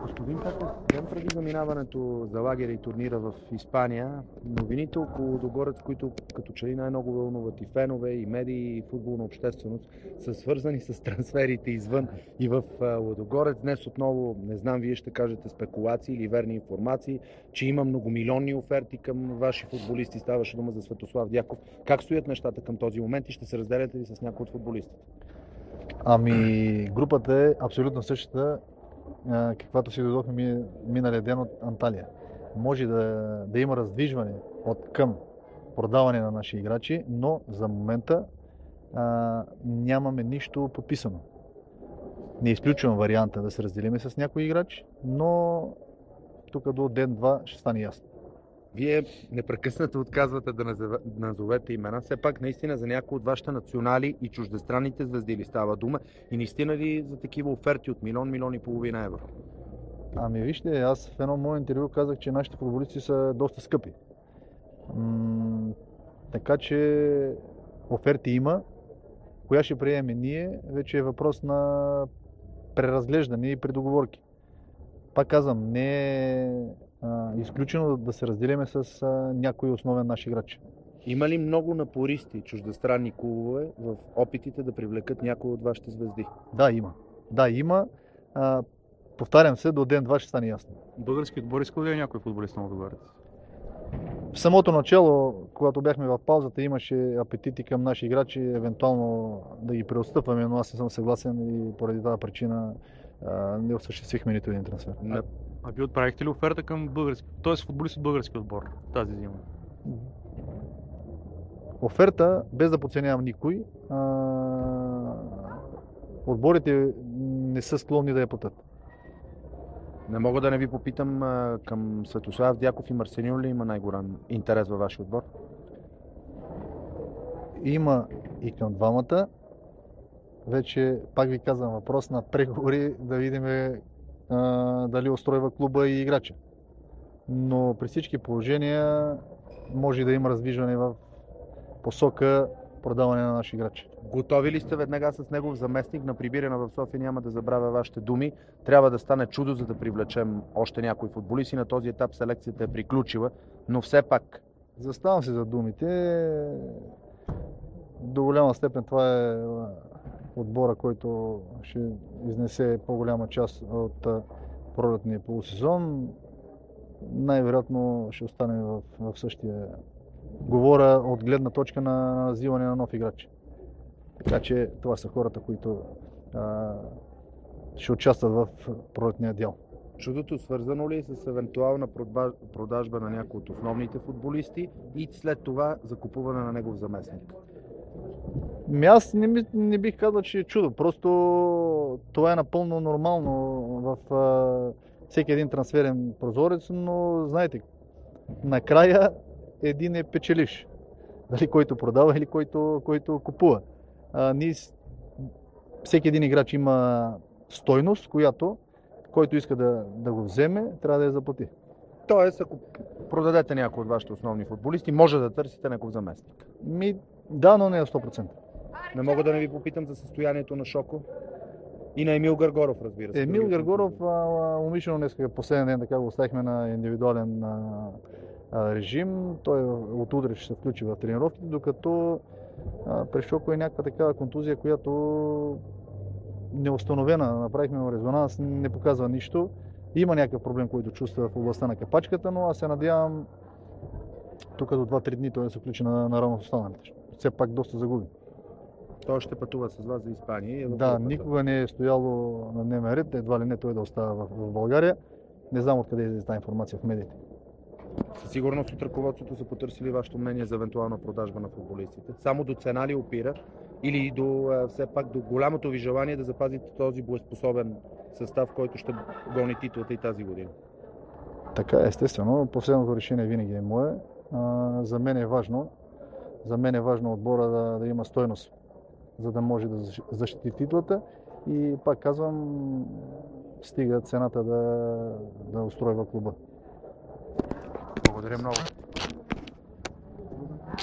Господин Петър, ден преди заминаването за лагеря и турнира в Испания, новините около Лудогорец, които като че ли най-много вълнуват и фенове, и медии, и футболна общественост, са свързани с трансферите извън и в Лудогорец. Днес отново, не знам, вие ще кажете спекулации или верни информации, че има многомилионни оферти към ваши футболисти. Ставаше дума за Светослав Дяков. Как стоят нещата към този момент и ще се разделяте ли с някой от футболистите? Групата е абсолютно същата, каквато си дойдохме миналия ден от Анталия. Може да има раздвижване от към продаване на наши играчи, но за момента нямаме нищо подписано. Не изключвам варианта да се разделиме с някой играч, но тук до ден-два ще стане ясно. Вие непрекъснато отказвате да назовете имена. Все пак наистина за някои от вашите национали и чуждестранните звезди ли става дума? И наистина ли за такива оферти от милион и половина евро? Вижте, аз в едно мое интервю казах, че нашите футболисти са доста скъпи. Така че оферти има. Коя ще приемем ние, вече е въпрос на преразглеждане и предоговорки. Пак казвам, не е изключено да се разделиме с някой основен наш играч. Има ли много напористи чуждестранни клубове в опитите да привлекат някой от вашите звезди? Да, има. Повтарям се, до ден-два ще стане ясно. Български отбор иска ли някой футболист на Лудогорец? В самото начало, когато бяхме в паузата, имаше апетити към наши играчи, евентуално да ги преотстъпваме, но аз не съм съгласен и поради тази причина не осъществихме нито един трансфер. А вие отправихте ли оферта към български, т.е. футболист от български отбор тази зима? Оферта, без да подценявам никой, отборите не са склонни да я платят. Не мога да не ви попитам, към Светослав Дяков и Марсенил ли има най-голям интерес във вашия отбор? Има и към двамата. Вече, пак ви казвам, въпрос на преговори да видим дали устройва клуба и играча. Но при всички положения може да има раздвижване в посока продаване на наши играчи. Готови ли сте веднага с негов заместник на прибиране в София? Няма да забравя вашите думи. Трябва да стане чудо, за да привлечем още някой футболист и на този етап селекцията е приключила, но все пак. Заставам се за думите. До голяма степен това е отбора, който ще изнесе по-голяма част от пролетния полусезон. Най-вероятно ще остане в същия. Говоря от гледна точка на развиване на нов играч. Така че това са хората, които ще участват в пролетния дял. Чудото свързано ли е с евентуална продажба на някои от основните футболисти и след това закупуване на негов заместник? Аз не бих казал, че е чудо. Просто това е напълно нормално в всеки един трансферен прозорец, но знаете, накрая един е печелиш. Дали който продава или който купува. Всеки един играч има стойност, който иска да го вземе, трябва да я заплати. Тоест, ако продадете някой от вашите основни футболисти, може да търсите някой заместник? Да, но не е 100%. Не мога да не ви попитам за състоянието на Шоко и на Емил Гаргоров, разбира се. Емил Гаргоров, умишлено днес последен ден така го оставихме на индивидуален режим. Той от утре ще се включи в тренировките, докато при Шоко е някаква такава контузия, която неустановена. Направихме му резонанс, не показва нищо. Има някакъв проблем, който чувства в областта на капачката, но аз се надявам тук до 2-3 дни той да се включи на равно с останалите. Все пак доста загуби. Той ще пътува с вас за Испания. Да, никога не е стояло на дневен ред, едва ли не той да остава в България. Не знам откъде е тази информация в медиите. Със сигурност от ръководството са потърсили вашето мнение за евентуална продажба на футболистите. Само до цена ли опира или все пак до голямото ви желание да запазите този боеспособен състав, който ще гони титлата и тази година? Така, естествено. Последното решение винаги е мое. За мен е важно. За мен е важно отбора да има стойност, за да може да защити титлата. И пак казвам, стига цената да устройва клуба. Благодаря много.